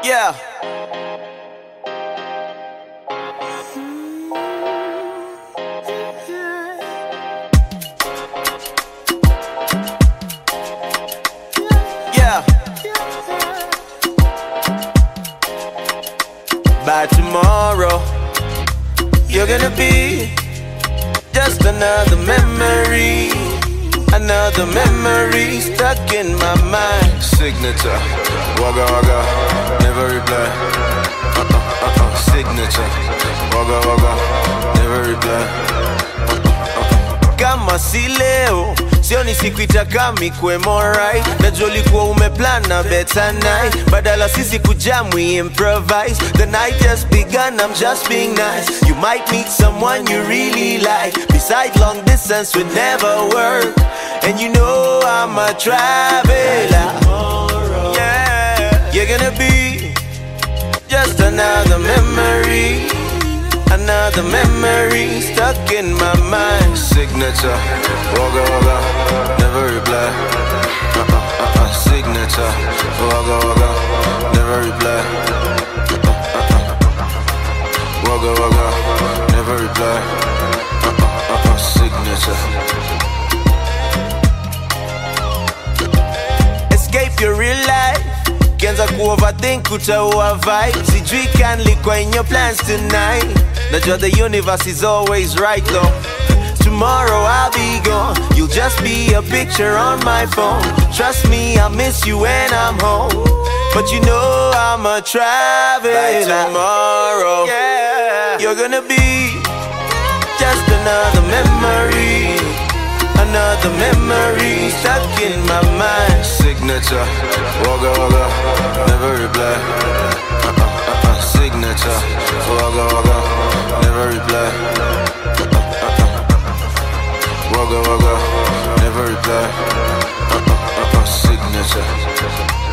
Yeah. Yeah. By tomorrow, you're gonna be just another memory. Another memory stuck in my mind. Signature, wagga wagga, never reply. Signature, wagga wagga, never reply. Kama si leo, sioni siku itakami kwemo right. Najua ulikuwa umeplan na better night. Badala sisi kujam we improvise. The night just begun, I'm just being nice. You might meet someone you really like. Besides long distance would never work. And you know I'm a traveler. Yeah, you're gonna be just another memory. Another memory stuck in my mind. Signature, wagga wagga, never reply. Signature, wagga wagga, never reply. Wagga wagga, never reply. Signature. Escape your real life. Kianza ku-overthink utaua vibe. Sijui can't kwa in your plans tonight. Najua the universe is always right though. Tomorrow I'll be gone. You'll just be a picture on my phone. Trust me, I'll miss you when I'm home. But you know I'm a traveler. By tomorrow, yeah, you're gonna be just another memory. Another memory stuck in my mind. Signature, wagga wagga, never reply. Signature, wagga wagga, never reply. Wagga wagga, never reply. Signature.